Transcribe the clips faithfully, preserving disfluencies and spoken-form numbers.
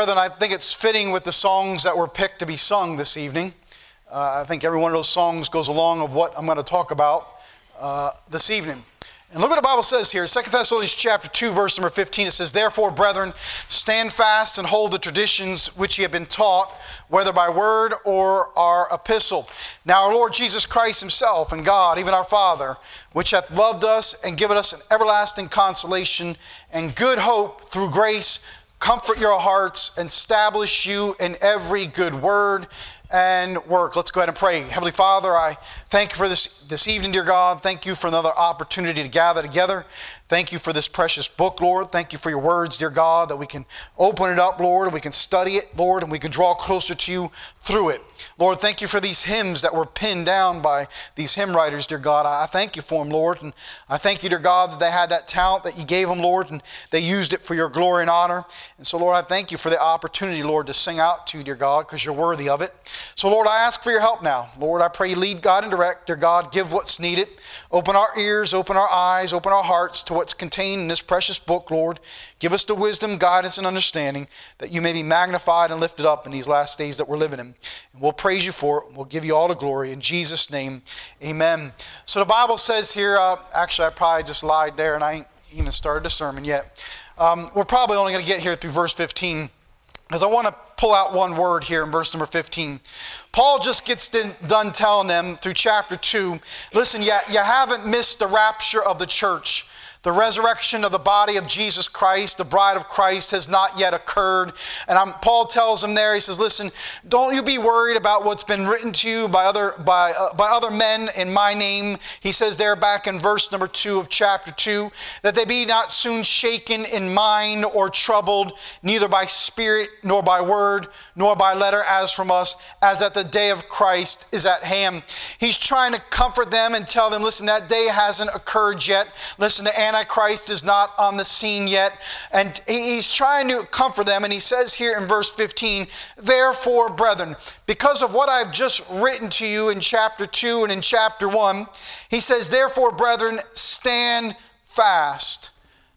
brethren, I think it's fitting with the songs that were picked to be sung this evening. Uh, I think every one of those songs goes along of what I'm going to talk about uh, this evening. And look what the Bible says here, Second Thessalonians chapter two, verse number fifteen. It says, "Therefore, brethren, stand fast and hold the traditions which ye have been taught, whether by word or our epistle. Now our Lord Jesus Christ himself and God, even our Father, which hath loved us and given us an everlasting consolation and good hope through grace, comfort your hearts and establish you in every good word and work." Let's go ahead and pray. Heavenly Father, I thank you for this, this evening, dear God. Thank you for another opportunity to gather together. Thank you for this precious book, Lord. Thank you for your words, dear God, that we can open it up, Lord, and we can study it, Lord, and we can draw closer to you through it. Lord, thank you for these hymns that were pinned down by these hymn writers, dear God. I thank you for them, Lord, and I thank you, dear God, that they had that talent that you gave them, Lord, and they used it for your glory and honor. And so, Lord, I thank you for the opportunity, Lord, to sing out to you, dear God, because you're worthy of it. So, Lord, I ask for your help now. Lord, I pray you lead, God, and direct, dear God, give what's needed. Open our ears, open our eyes, open our hearts to what's contained in this precious book, Lord. Give us the wisdom, guidance, and understanding that you may be magnified and lifted up in these last days that we're living in. And we'll praise you for it. We'll give you all the glory. In Jesus' name, amen. So the Bible says here, uh, actually I probably just lied there and I ain't even started the sermon yet. Um, we're probably only going to get here through verse fifteen, because I want to pull out one word here in verse number fifteen. Paul just gets done telling them through chapter two, listen, you, you haven't missed the rapture of the church. The resurrection of the body of Jesus Christ, the bride of Christ, has not yet occurred. And I'm, Paul tells them there, he says, listen, don't you be worried about what's been written to you by other, by, uh, by other men in my name. He says there back in verse number two of chapter two, that they be not soon shaken in mind or troubled, neither by spirit, nor by word, nor by letter as from us, as that the day of Christ is at hand. He's trying to comfort them and tell them, listen, that day hasn't occurred yet. Listen, the Antichrist is not on the scene yet. And he's trying to comfort them. And he says here in verse fifteen, "Therefore, brethren," because of what I've just written to you in chapter two and in chapter one, he says, "Therefore, brethren, stand fast."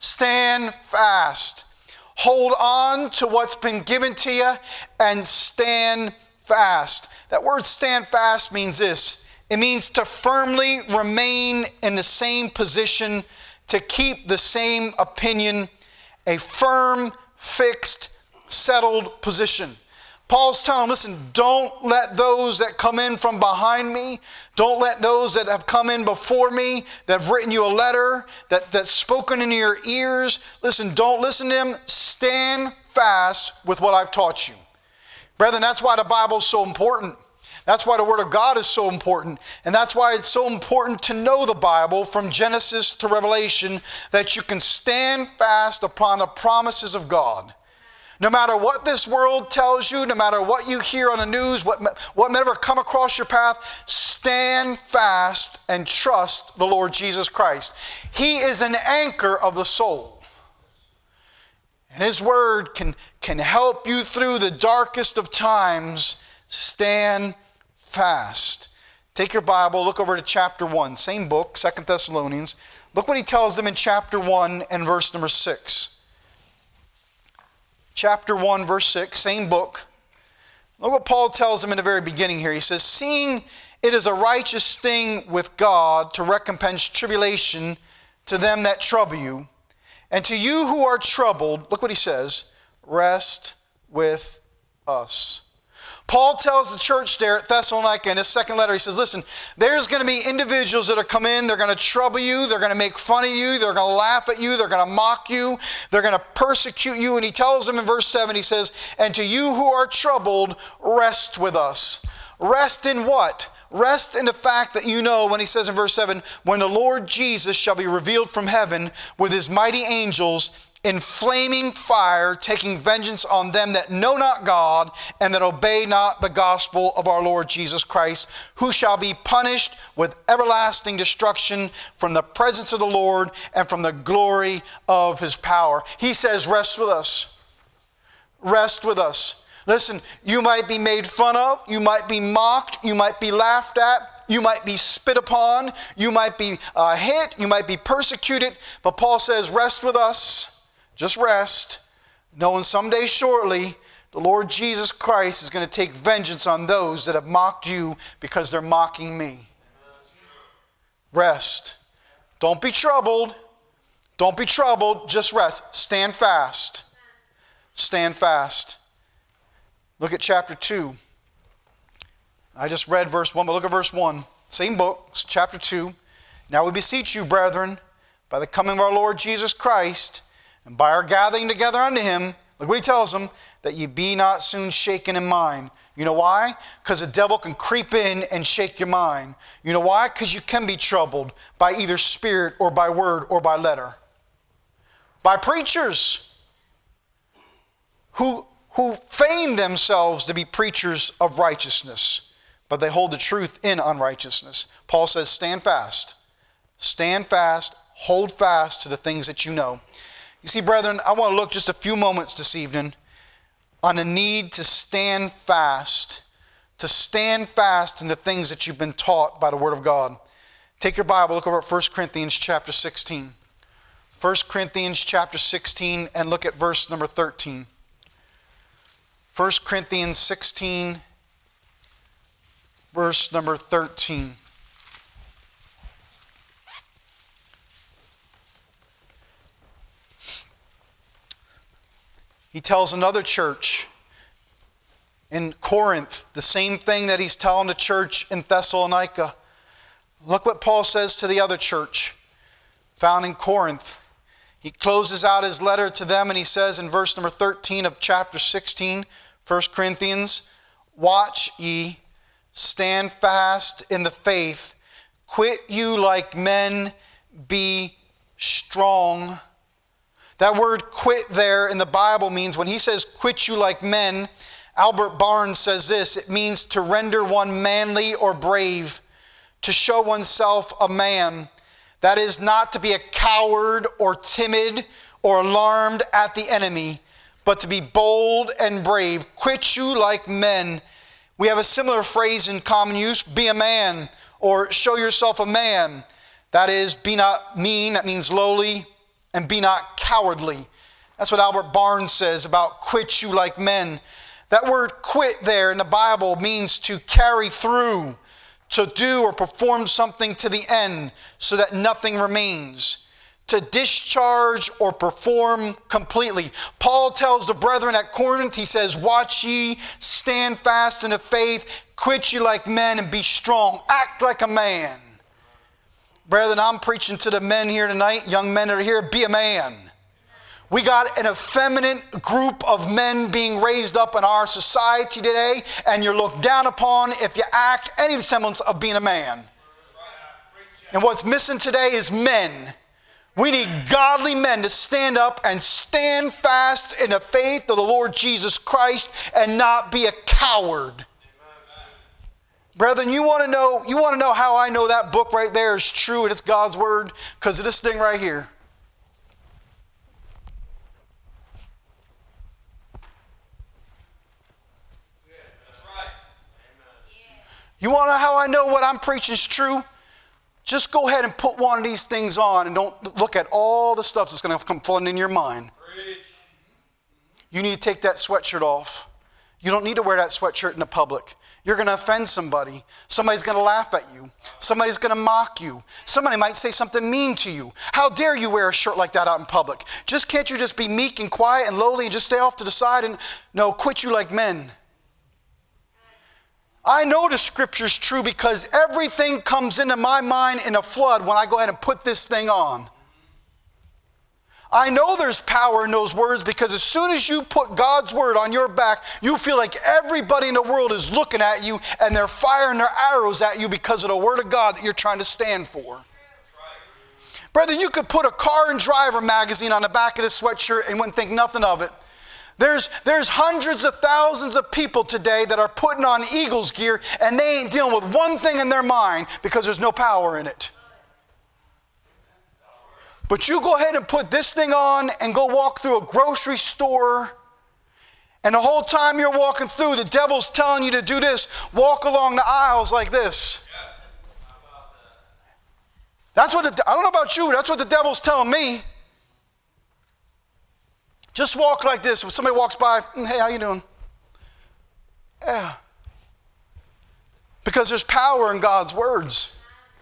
Stand fast. Hold on to what's been given to you and stand fast. That word stand fast means this. It means to firmly remain in the same position, to keep the same opinion, a firm, fixed, settled position. Paul's telling them, listen, don't let those that come in from behind me, don't let those that have come in before me, that have written you a letter, that, that's spoken into your ears, listen, don't listen to them. Stand fast with what I've taught you. Brethren, that's why the Bible is so important. That's why the Word of God is so important. And that's why it's so important to know the Bible from Genesis to Revelation, that you can stand fast upon the promises of God. No matter what this world tells you, no matter what you hear on the news, what, what may ever come across your path, stand fast and trust the Lord Jesus Christ. He is an anchor of the soul. And His Word can, can help you through the darkest of times. Stand fast. Take your Bible, look over to chapter one, same book, Second Thessalonians. Look what he tells them in chapter one and verse number six. Chapter one, verse six, same book. Look what Paul tells them in the very beginning here. He says, "Seeing it is a righteous thing with God to recompense tribulation to them that trouble you, and to you who are troubled," look what he says, "rest with us." Paul tells the church there at Thessalonica in his second letter, he says, listen, there's going to be individuals that are come in, they're going to trouble you, they're going to make fun of you, they're going to laugh at you, they're going to mock you, they're going to persecute you. And he tells them in verse seven, he says, "And to you who are troubled, rest with us." Rest in what? Rest in the fact that you know, when he says in verse seven, "When the Lord Jesus shall be revealed from heaven with his mighty angels in flaming fire, taking vengeance on them that know not God and that obey not the gospel of our Lord Jesus Christ, who shall be punished with everlasting destruction from the presence of the Lord and from the glory of his power." He says, rest with us. Rest with us. Listen, you might be made fun of, you might be mocked, you might be laughed at, you might be spit upon, you might be uh, hit, you might be persecuted, but Paul says, rest with us. Just rest, knowing someday shortly, the Lord Jesus Christ is going to take vengeance on those that have mocked you because they're mocking me. Rest. Don't be troubled. Don't be troubled. Just rest. Stand fast. Stand fast. Look at chapter two. I just read verse one, but look at verse one. Same book, chapter two. Now we beseech you, brethren, by the coming of our Lord Jesus Christ, and by our gathering together unto him, look what he tells them, that ye be not soon shaken in mind. You know why? Because the devil can creep in and shake your mind. You know why? Because you can be troubled by either spirit or by word or by letter. By preachers who, who feign themselves to be preachers of righteousness, but they hold the truth in unrighteousness. Paul says, stand fast. Stand fast. Hold fast to the things that you know. You see, brethren, I want to look just a few moments this evening on the need to stand fast, to stand fast in the things that you've been taught by the Word of God. Take your Bible, look over at First Corinthians chapter sixteen. First Corinthians chapter sixteen, and look at verse number thirteen. First Corinthians sixteen, verse number thirteen. He tells another church in Corinth the same thing that he's telling the church in Thessalonica. Look what Paul says to the other church found in Corinth. He closes out his letter to them and he says in verse number thirteen of chapter sixteen, First Corinthians, watch ye, stand fast in the faith, quit you like men, be strong. That word quit there in the Bible means, when he says quit you like men, Albert Barnes says this, it means to render one manly or brave, to show oneself a man. That is not to be a coward or timid or alarmed at the enemy, but to be bold and brave. Quit you like men. We have a similar phrase in common use, be a man, or show yourself a man. That is, be not mean, that means lowly, and be not cowardly. That's what Albert Barnes says about quit you like men. That word quit there in the Bible means to carry through, to do or perform something to the end so that nothing remains. To discharge or perform completely. Paul tells the brethren at Corinth, he says, watch ye, stand fast in the faith, quit you like men and be strong. Act like a man. Brethren, I'm preaching to the men here tonight, young men that are here, be a man. We got an effeminate group of men being raised up in our society today, and you're looked down upon if you act any semblance of being a man. And what's missing today is men. We need godly men to stand up and stand fast in the faith of the Lord Jesus Christ and not be a coward. Brethren, you want to know, you want to know how I know that book right there is true and it's God's word? Because of this thing right here. You want to know how I know what I'm preaching is true? Just go ahead and put one of these things on and don't look at all the stuff that's going to come flooding in your mind. Preach. You need to take that sweatshirt off. You don't need to wear that sweatshirt in the public. You're going to offend somebody. Somebody's going to laugh at you. Somebody's going to mock you. Somebody might say something mean to you. How dare you wear a shirt like that out in public? Just can't you just be meek and quiet and lowly and just stay off to the side and no, quit you like men. I know the scripture's true because everything comes into my mind in a flood when I go ahead and put this thing on. I know there's power in those words because as soon as you put God's word on your back, you feel like everybody in the world is looking at you and they're firing their arrows at you because of the word of God that you're trying to stand for. Brother, you could put a Car and Driver magazine on the back of this sweatshirt and wouldn't think nothing of it. There's, there's hundreds of thousands of people today that are putting on Eagles gear and they ain't dealing with one thing in their mind because there's no power in it. But you go ahead and put this thing on and go walk through a grocery store, and the whole time you're walking through, the devil's telling you to do this. Walk along the aisles like this. Yes. That's what the, I don't know about you, that's what the devil's telling me. Just walk like this. When somebody walks by, hey, how you doing? Yeah. Because there's power in God's words.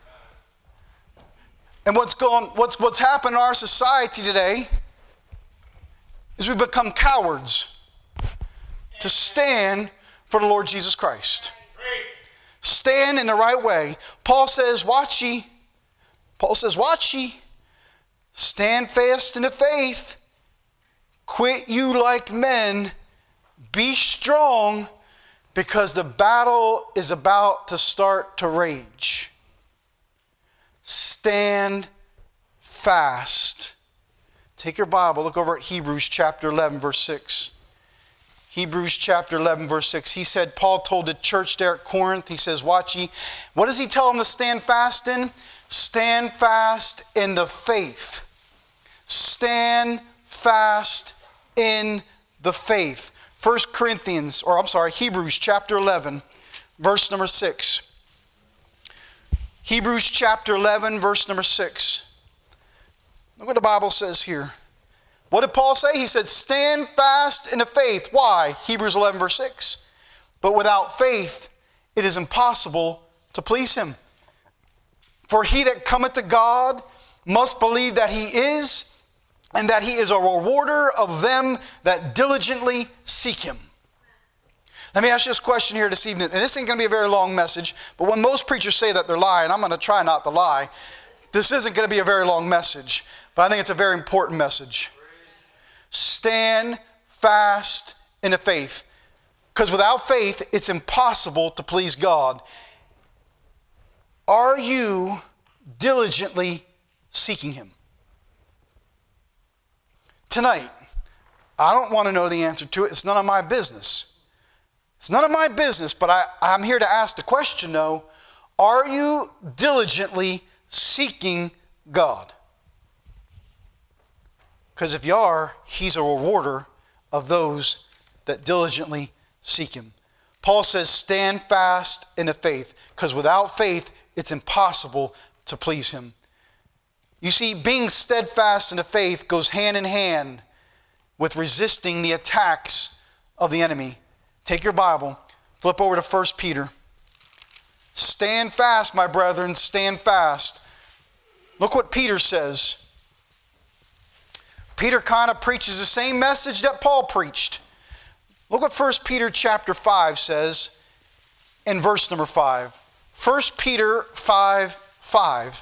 And what's going, what's, what's happened in our society today is we've become cowards to stand for the Lord Jesus Christ. Stand in the right way. Paul says, watch ye. Paul says, watch ye. Stand fast in the faith. Quit you like men. Be strong, because the battle is about to start to rage. Stand fast. Take your Bible, look over at Hebrews chapter eleven, verse six. Hebrews chapter eleven, verse six. He said, Paul told the church there at Corinth, he says, watch ye. What does he tell them to stand fast in? Stand fast in the faith. Stand fast in the faith. First Corinthians, or I'm sorry, Hebrews chapter eleven, verse number six. Hebrews chapter eleven, verse number six. Look what the Bible says here. What did Paul say? He said, stand fast in the faith. Why? Hebrews eleven, verse six. But without faith, it is impossible to please him. For he that cometh to God must believe that he is, and that he is a rewarder of them that diligently seek him. Let me ask you this question here this evening, and this ain't going to be a very long message, but when most preachers say that they're lying, I'm going to try not to lie. This isn't going to be a very long message, but I think it's a very important message. Stand fast in the faith, because without faith, it's impossible to please God. Are you diligently seeking him? Tonight, I don't want to know the answer to it. It's none of my business. It's none of my business, but I, I'm here to ask the question, though. Are you diligently seeking God? Because if you are, he's a rewarder of those that diligently seek him. Paul says, stand fast in the faith, because without faith, it's impossible to please him. You see, being steadfast in the faith goes hand in hand with resisting the attacks of the enemy. Take your Bible, flip over to First Peter. Stand fast, my brethren, stand fast. Look what Peter says. Peter kind of preaches the same message that Paul preached. Look what First Peter chapter five says in verse number five. First Peter five, five.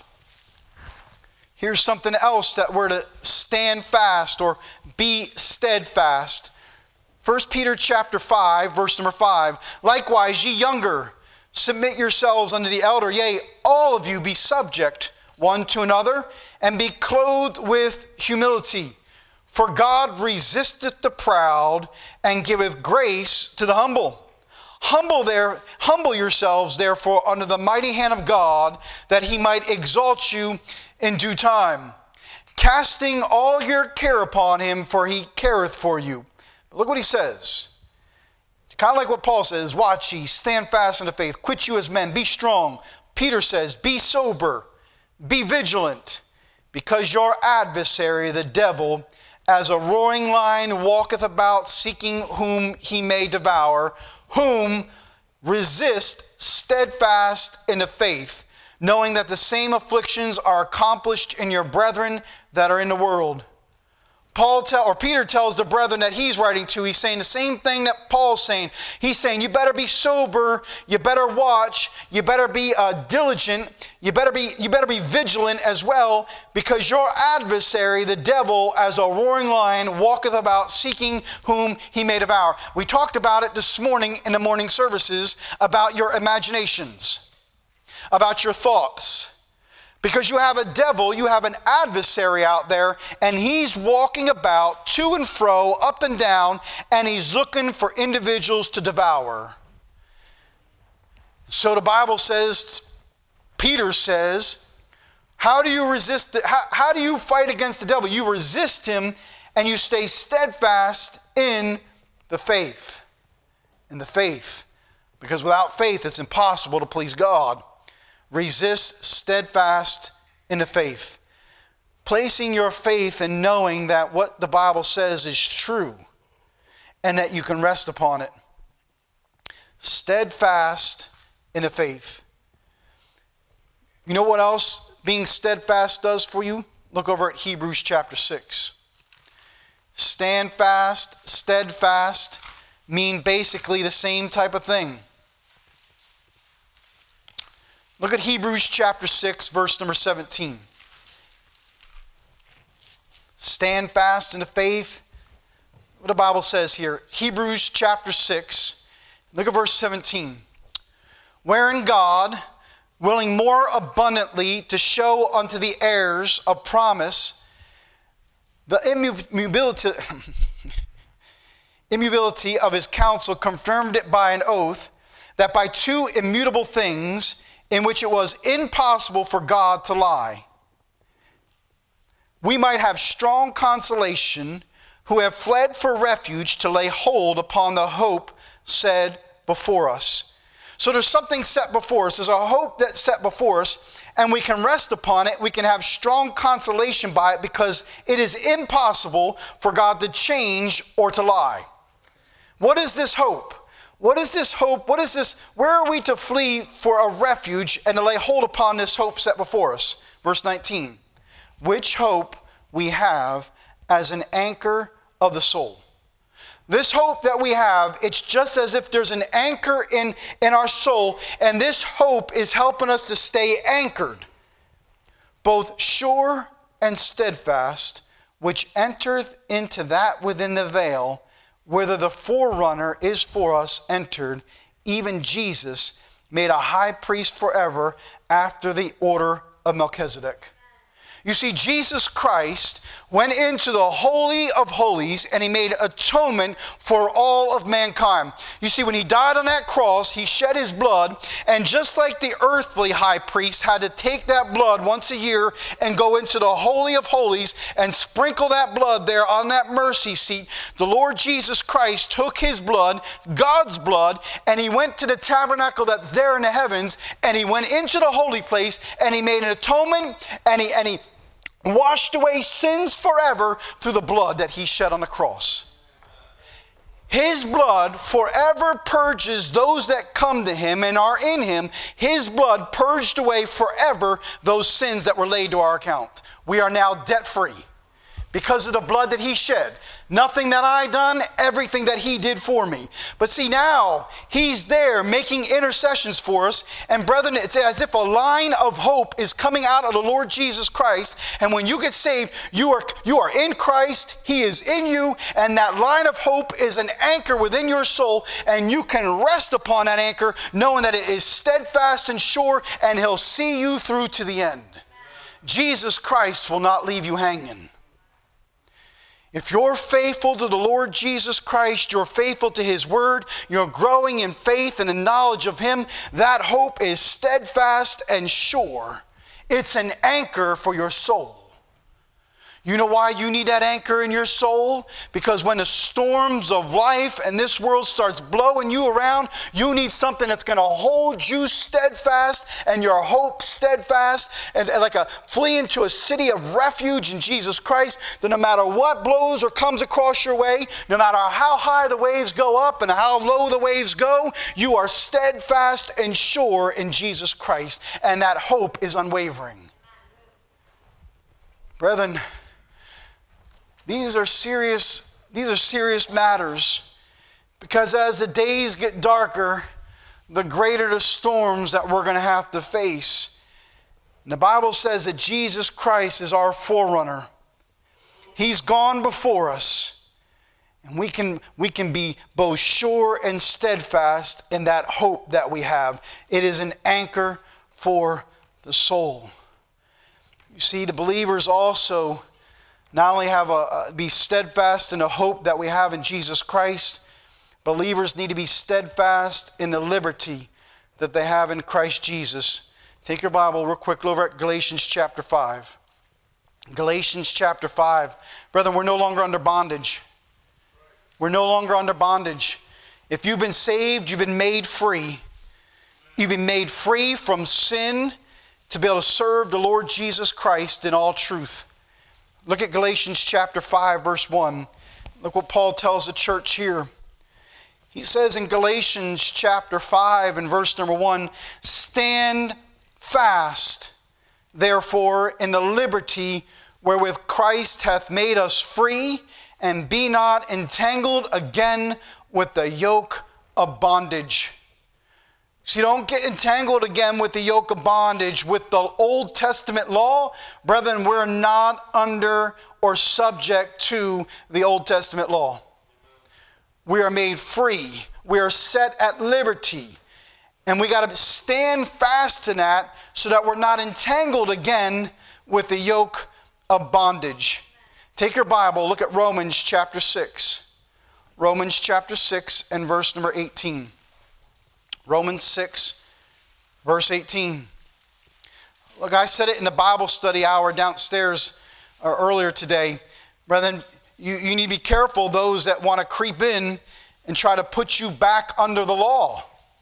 Here's something else that we're to stand fast or be steadfast. First Peter chapter five, verse number five. Likewise, ye younger, submit yourselves unto the elder. Yea, all of you be subject one to another, and be clothed with humility. For God resisteth the proud, and giveth grace to the humble. Humble there, humble yourselves, therefore, under the mighty hand of God, that he might exalt you in due time, casting all your care upon him, for he careth for you. But look what he says. Kind of like what Paul says, watch ye, stand fast in the faith, quit you as men, be strong. Peter says, be sober, be vigilant, because your adversary, the devil, as a roaring lion walketh about, seeking whom he may devour, whom resist steadfast in the faith, knowing that the same afflictions are accomplished in your brethren that are in the world. Paul tell, or Peter tells the brethren that he's writing to, he's saying the same thing that Paul's saying. He's saying, you better be sober, you better watch, you better be uh, diligent, you better be, you better be vigilant as well, because your adversary, the devil, as a roaring lion, walketh about, seeking whom he may devour. We talked about it this morning in the morning services, about your imaginations, about your thoughts. Because you have a devil, you have an adversary out there, and he's walking about to and fro, up and down, and he's looking for individuals to devour. So the Bible says, Peter says, how do you resist, how, how do you fight against the devil? You resist him, and you stay steadfast in the faith. In the faith. Because without faith, it's impossible to please God. Resist steadfast in the faith. Placing your faith in knowing that what the Bible says is true and that you can rest upon it. steadfast in the faith. You know what else being steadfast does for you? Look over at Hebrews chapter six. Stand fast, steadfast mean basically the same type of thing. Look at Hebrews chapter six, verse number seventeen. Stand fast in the faith. What the Bible says here. Hebrews chapter six. Look at verse seventeen. Wherein God, willing more abundantly to show unto the heirs of promise the immutability, immutability of his counsel, confirmed it by an oath, that by two immutable things, in which it was impossible for God to lie, we might have strong consolation, who have fled for refuge to lay hold upon the hope set before us. So there's something set before us. There's a hope that's set before us, and we can rest upon it. We can have strong consolation by it, because it is impossible for God to change or to lie. What is this hope? What is this hope? What is this? Where are we to flee for a refuge and to lay hold upon this hope set before us? Verse nineteen. Which hope we have as an anchor of the soul. This hope that we have, it's just as if there's an anchor in, in our soul, and this hope is helping us to stay anchored, both sure and steadfast, which entereth into that within the veil, whither the forerunner is for us entered, even Jesus, made a high priest forever after the order of Melchizedek. You see, Jesus Christ went into the Holy of Holies and he made atonement for all of mankind. You see, when he died on that cross, he shed his blood, and just like the earthly high priest had to take that blood once a year and go into the Holy of Holies and sprinkle that blood there on that mercy seat, the Lord Jesus Christ took his blood, God's blood, and he went to the tabernacle that's there in the heavens, and he went into the holy place, and he made an atonement, and he and he washed away sins forever through the blood that he shed on the cross. His blood forever purges those that come to him and are in him. His blood purged away forever those sins that were laid to our account. We are now debt-free because of the blood that he shed. Nothing that I done, everything that he did for me. But see, now he's there making intercessions for us. And brethren, it's as if a line of hope is coming out of the Lord Jesus Christ. And when you get saved, you are, you are in Christ. He is in you. And that line of hope is an anchor within your soul. And you can rest upon that anchor, knowing that it is steadfast and sure, and he'll see you through to the end. Jesus Christ will not leave you hanging. If you're faithful to the Lord Jesus Christ, you're faithful to his word, you're growing in faith and in knowledge of him, that hope is steadfast and sure. It's an anchor for your soul. You know why you need that anchor in your soul? Because when the storms of life and this world starts blowing you around, you need something that's going to hold you steadfast and your hope steadfast, and, and like a flee into a city of refuge in Jesus Christ, that no matter what blows or comes across your way, no matter how high the waves go up and how low the waves go, you are steadfast and sure in Jesus Christ, and that hope is unwavering. Brethren, These are serious, these are serious matters, because as the days get darker, the greater the storms that we're going to have to face. And the Bible says that Jesus Christ is our forerunner. He's gone before us, and we can, we can be both sure and steadfast in that hope that we have. It is an anchor for the soul. You see, the believers also not only have a, be steadfast in the hope that we have in Jesus Christ, believers need to be steadfast in the liberty that they have in Christ Jesus. Take your Bible real quick over at Galatians chapter five. Galatians chapter five. Brethren, we're no longer under bondage. We're no longer under bondage. If you've been saved, you've been made free. You've been made free from sin to be able to serve the Lord Jesus Christ in all truth. Look at Galatians chapter five, verse one. Look what Paul tells the church here. He says in Galatians chapter five and verse number one, stand fast, therefore, in the liberty wherewith Christ hath made us free, and be not entangled again with the yoke of bondage. So you don't get entangled again with the yoke of bondage, with the Old Testament law. Brethren, we're not under or subject to the Old Testament law. We are made free. We are set at liberty. And we got to stand fast in that so that we're not entangled again with the yoke of bondage. Take your Bible, look at Romans chapter six. Romans chapter six and verse number eighteen. Romans six, verse eighteen. Look, I said it in the Bible study hour downstairs uh, earlier today. Brethren, you, you need to be careful those that want to creep in and try to put you back under the law.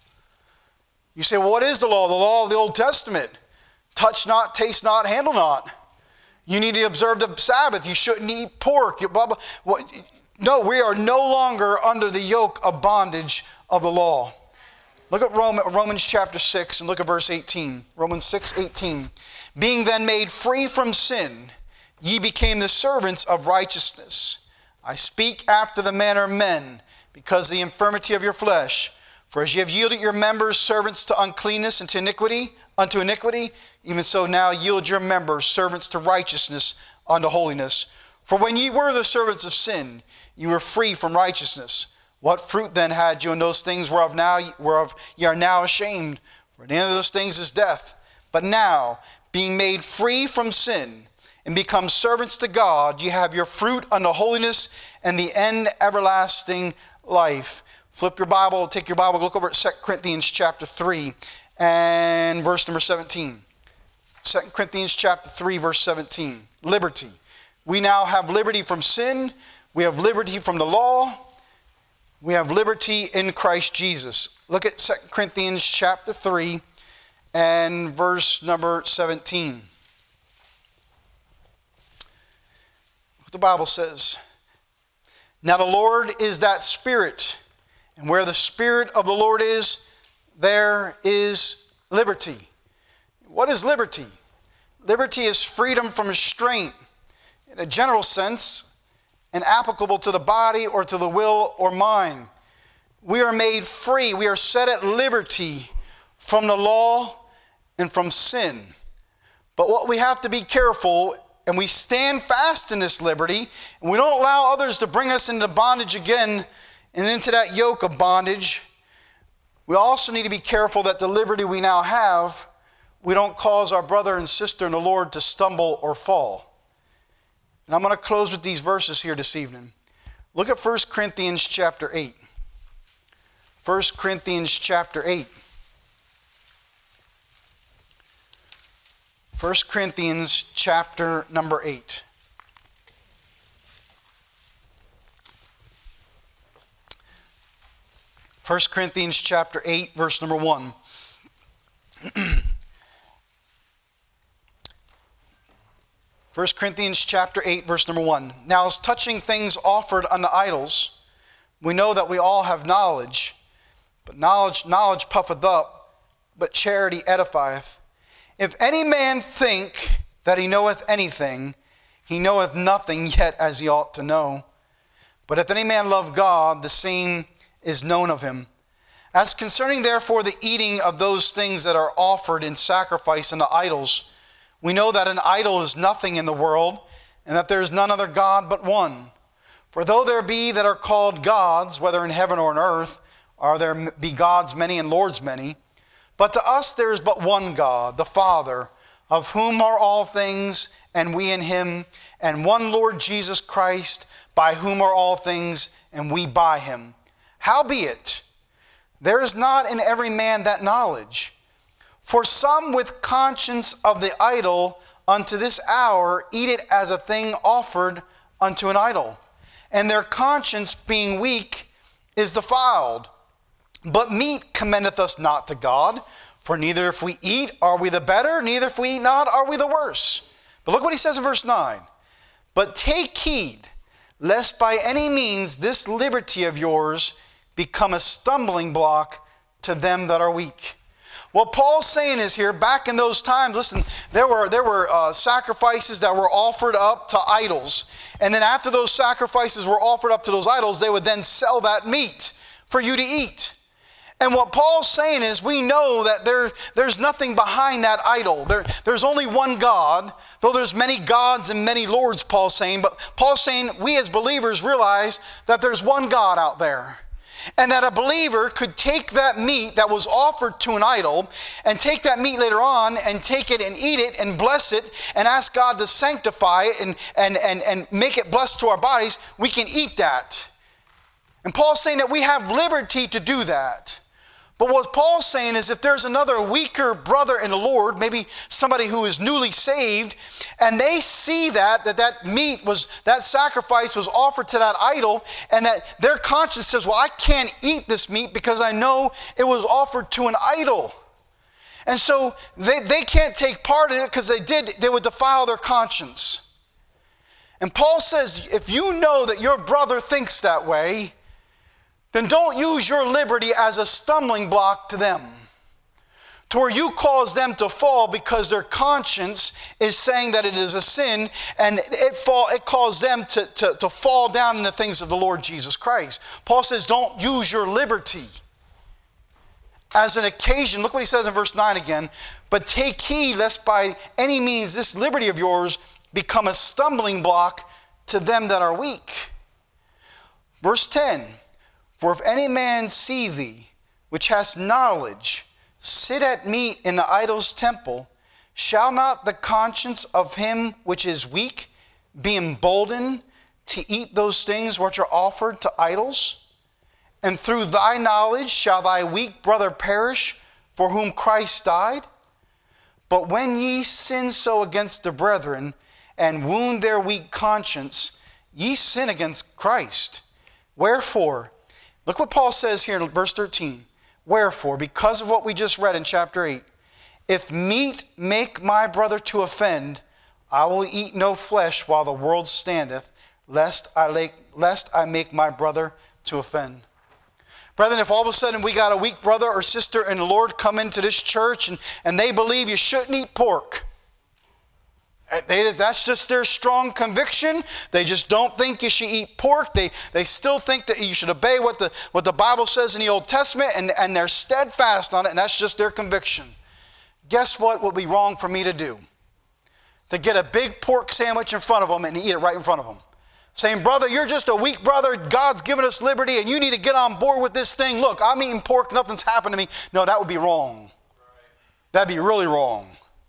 You say, well, what is the law? The law of the Old Testament. Touch not, taste not, handle not. You need to observe the Sabbath. You shouldn't eat pork. Blah, blah. Well, no, we are no longer under the yoke of bondage of the law. Look at Romans chapter six and look at verse eighteen. Romans six, eighteen. Being then made free from sin, ye became the servants of righteousness. I speak after the manner of men, because of the infirmity of your flesh. For as ye have yielded your members servants to uncleanness and to iniquity, unto iniquity, even so now yield your members servants to righteousness unto holiness. For when ye were the servants of sin, ye were free from righteousness. What fruit then had you in those things whereof now whereof ye are now ashamed? For the end of those things is death. But now, being made free from sin, and become servants to God, ye have your fruit unto holiness, and the end everlasting life. Flip your Bible, take your Bible, look over at Second Corinthians chapter three and verse number seventeen. Second Corinthians chapter three, verse seventeen. Liberty. We now have liberty from sin. We have liberty from the law. We have liberty in Christ Jesus. Look at Second Corinthians chapter three and verse number seventeen. What the Bible says. Now the Lord is that Spirit, and where the Spirit of the Lord is, there is liberty. What is liberty? Liberty is freedom from restraint in a general sense, and applicable to the body or to the will or mind. We are made free. We are set at liberty from the law and from sin. But what we have to be careful, and we stand fast in this liberty, and we don't allow others to bring us into bondage again and into that yoke of bondage. We also need to be careful that the liberty we now have, we don't cause our brother and sister in the Lord to stumble or fall. And I'm going to close with these verses here this evening. Look at First Corinthians chapter eight. First Corinthians chapter eight. First Corinthians chapter number eight. First Corinthians chapter eight, verse number one. First Corinthians chapter eight, verse number one. Now as touching things offered unto idols, we know that we all have knowledge, but knowledge, knowledge puffeth up, but charity edifieth. If any man think that he knoweth anything, he knoweth nothing yet as he ought to know. But if any man love God, the same is known of him. As concerning therefore the eating of those things that are offered in sacrifice unto idols, we know that an idol is nothing in the world, and that there is none other God but one. For though there be that are called gods, whether in heaven or on earth, are there be gods many and lords many, but to us there is but one God, the Father, of whom are all things, and we in him, and one Lord Jesus Christ, by whom are all things, and we by him. Howbeit, there is not in every man that knowledge. For some with conscience of the idol unto this hour eat it as a thing offered unto an idol, and their conscience being weak is defiled. But meat commendeth us not to God, for neither if we eat are we the better, neither if we eat not are we the worse. But look what he says in verse nine. But take heed, lest by any means this liberty of yours become a stumbling block to them that are weak. What Paul's saying is here, back in those times, listen, there were, there were uh, sacrifices that were offered up to idols. And then after those sacrifices were offered up to those idols, they would then sell that meat for you to eat. And what Paul's saying is, we know that there, there's nothing behind that idol. There, there's only one God, though there's many gods and many lords, Paul's saying. But Paul's saying we as believers realize that there's one God out there. And that a believer could take that meat that was offered to an idol and take that meat later on and take it and eat it and bless it and ask God to sanctify it and, and, and, and make it blessed to our bodies. We can eat that. And Paul's saying that we have liberty to do that. But what Paul's saying is if there's another weaker brother in the Lord, maybe somebody who is newly saved, and they see that, that that meat was, that sacrifice was offered to that idol, and that their conscience says, well, I can't eat this meat because I know it was offered to an idol. And so they, they can't take part in it because they did, they would defile their conscience. And Paul says, if you know that your brother thinks that way, then don't use your liberty as a stumbling block to them, to where you cause them to fall because their conscience is saying that it is a sin, and it, fall, it caused them to, to, to fall down in the things of the Lord Jesus Christ. Paul says, don't use your liberty as an occasion. Look what he says in verse nine again. But take heed lest by any means this liberty of yours become a stumbling block to them that are weak. Verse ten. For if any man see thee, which hast knowledge, sit at meat in the idol's temple, shall not the conscience of him which is weak be emboldened to eat those things which are offered to idols? And through thy knowledge shall thy weak brother perish, for whom Christ died? But when ye sin so against the brethren, and wound their weak conscience, ye sin against Christ. Wherefore, look what Paul says here in verse thirteen. Wherefore, because of what we just read in chapter eight, if meat make my brother to offend, I will eat no flesh while the world standeth, lest I, lake, lest I make my brother to offend. Brethren, if all of a sudden we got a weak brother or sister in the Lord come into this church and, and they believe you shouldn't eat pork, They, that's just their strong conviction. They just don't think you should eat pork. They, they still think that you should obey what the, what the Bible says in the Old Testament, and, and they're steadfast on it, and that's just their conviction. Guess what would be wrong for me to do? To get a big pork sandwich in front of them and eat it right in front of them. Saying, brother, you're just a weak brother. God's given us liberty, and you need to get on board with this thing. Look, I'm eating pork. Nothing's happened to me. No, that would be wrong. That'd be really wrong.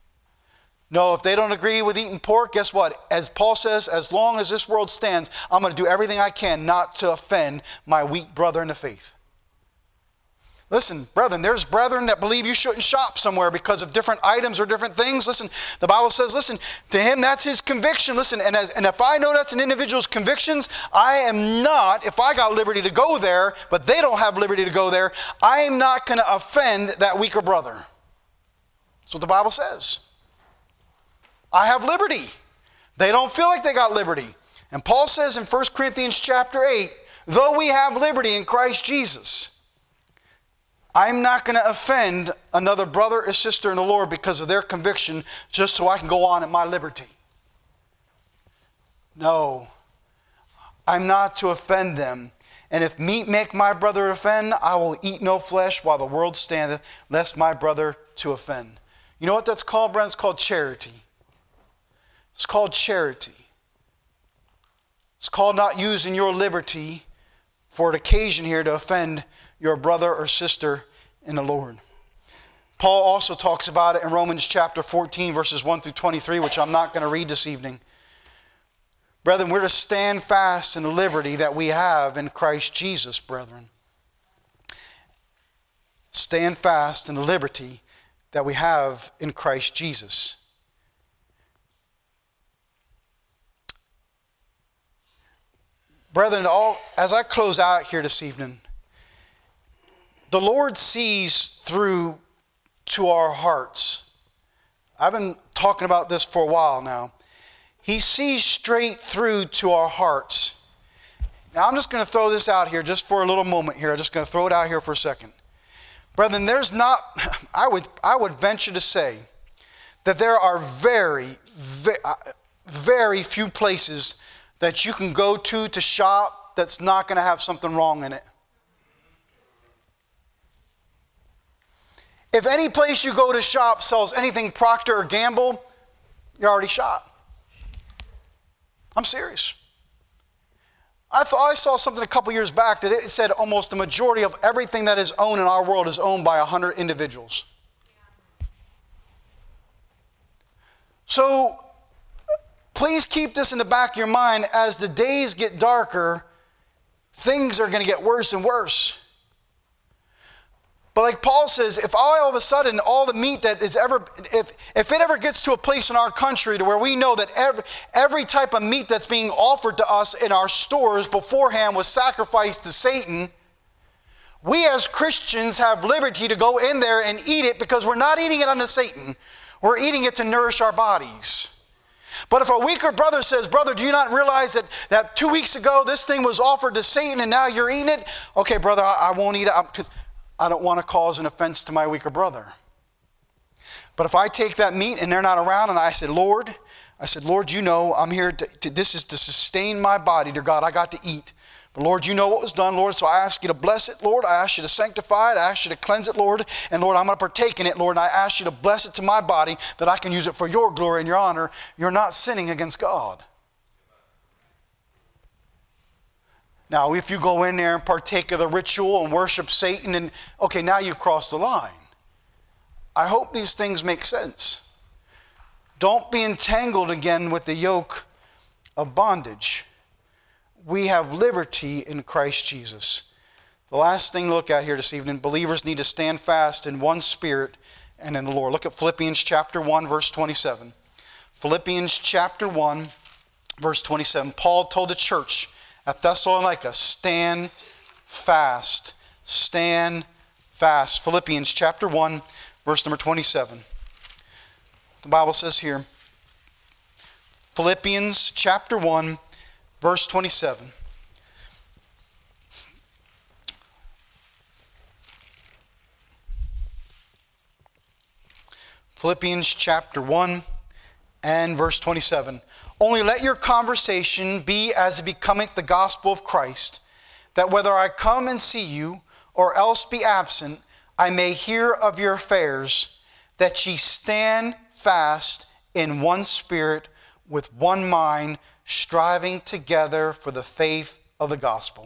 No, if they don't agree with eating pork, guess what? As Paul says, as long as this world stands, I'm going to do everything I can not to offend my weak brother in the faith. Listen, brethren, there's brethren that believe you shouldn't shop somewhere because of different items or different things. Listen, the Bible says, listen, to him that's his conviction. Listen, and, as, and if I know that's an individual's convictions, I am not, if I got liberty to go there, but they don't have liberty to go there, I am not going to offend that weaker brother. That's what the Bible says. I have liberty. They don't feel like they got liberty. And Paul says in First Corinthians chapter eight, though we have liberty in Christ Jesus, I'm not going to offend another brother or sister in the Lord because of their conviction just so I can go on in my liberty. No, I'm not to offend them. And if meat make my brother offend, I will eat no flesh while the world standeth, lest my brother to offend. You know what that's called, brethren? It's called charity. It's called charity. It's called not using your liberty for an occasion here to offend your brother or sister in the Lord. Paul also talks about it in Romans chapter fourteen, verses one through twenty-three, which I'm not going to read this evening. Brethren, we're to stand fast in the liberty that we have in Christ Jesus, brethren. Stand fast in the liberty that we have in Christ Jesus. Brethren, all, as I close out here this evening, the Lord sees through to our hearts. I've been talking about this for a while now. He sees straight through to our hearts. Now, I'm just going to throw this out here just for a little moment here. I'm just going to throw it out here for a second. Brethren, there's not, I would, I would venture to say that there are very, very, very few places that you can go to to shop that's not going to have something wrong in it. If any place you go to shop sells anything Procter or Gamble, you're already shot. I'm serious. I thought I saw something a couple years back that it said almost the majority of everything that is owned in our world is owned by one hundred individuals. So please keep this in the back of your mind. As the days get darker, things are going to get worse and worse. But like Paul says, if all of a sudden all the meat that is ever, if, if it ever gets to a place in our country to where we know that every, every type of meat that's being offered to us in our stores beforehand was sacrificed to Satan, we as Christians have liberty to go in there and eat it because we're not eating it unto Satan. We're eating it to nourish our bodies. But if a weaker brother says, brother, do you not realize that, that two weeks ago this thing was offered to Satan and now you're eating it? Okay, brother, I, I won't eat it. I'm, I don't want to cause an offense to my weaker brother. But if I take that meat and they're not around and I said, Lord, I said, Lord, you know, I'm here to, to this is to sustain my body, dear God, I got to eat. But Lord, you know what was done, Lord, so I ask you to bless it, Lord. I ask you to sanctify it. I ask you to cleanse it, Lord. And Lord, I'm going to partake in it, Lord, and I ask you to bless it to my body that I can use it for your glory and your honor. You're not sinning against God. Now, if you go in there and partake of the ritual and worship Satan, and okay, now you've crossed the line. I hope these things make sense. Don't be entangled again with the yoke of bondage. We have liberty in Christ Jesus. The last thing to look at here this evening, believers need to stand fast in one spirit and in the Lord. Look at Philippians chapter one, verse twenty-seven. Philippians chapter one, verse twenty-seven. Paul told the church at Thessalonica, stand fast. Stand fast. Philippians chapter one, verse number twenty-seven. The Bible says here, Philippians chapter one, verse twenty-seven. Philippians chapter one and verse twenty-seven. Only let your conversation be as it becometh the gospel of Christ, that whether I come and see you, or else be absent, I may hear of your affairs, that ye stand fast in one spirit, with one mind, striving together for the faith of the gospel.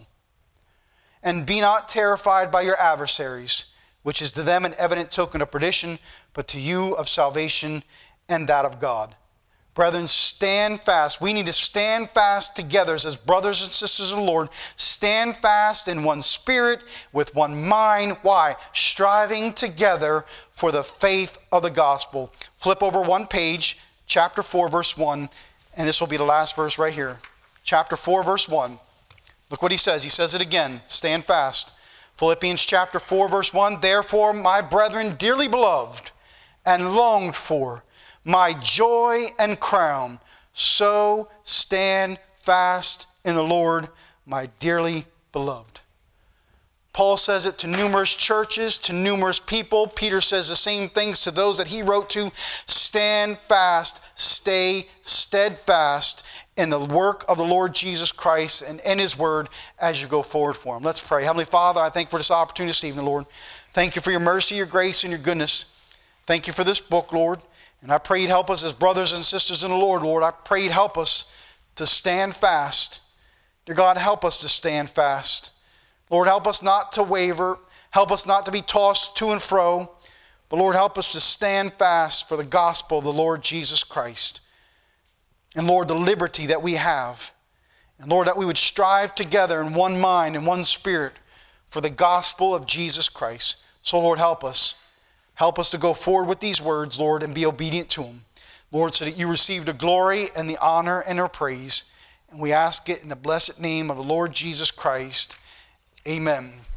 And be not terrified by your adversaries, which is to them an evident token of perdition, but to you of salvation and that of God. Brethren, stand fast. We need to stand fast together as brothers and sisters of the Lord. Stand fast in one spirit, with one mind. Why? Striving together for the faith of the gospel. Flip over one page, chapter four, verse one, and this will be the last verse right here. Chapter four, verse one. Look what he says. He says it again. Stand fast. Philippians chapter four, verse one. Therefore, my brethren, dearly beloved and longed for, my joy and crown, so stand fast in the Lord, my dearly beloved. Paul says it to numerous churches, to numerous people. Peter says the same things to those that he wrote to. Stand fast, stay steadfast in the work of the Lord Jesus Christ and in his word as you go forward for him. Let's pray. Heavenly Father, I thank you for this opportunity this evening, Lord. Thank you for your mercy, your grace, and your goodness. Thank you for this book, Lord. And I pray you'd help us as brothers and sisters in the Lord, Lord. I pray you'd help us to stand fast. Dear God, help us to stand fast. Lord, help us not to waver. Help us not to be tossed to and fro. But Lord, help us to stand fast for the gospel of the Lord Jesus Christ. And Lord, the liberty that we have. And Lord, that we would strive together in one mind and one spirit for the gospel of Jesus Christ. So Lord, help us. Help us to go forward with these words, Lord, and be obedient to them. Lord, so that you receive the glory and the honor and our praise. And we ask it in the blessed name of the Lord Jesus Christ. Amen.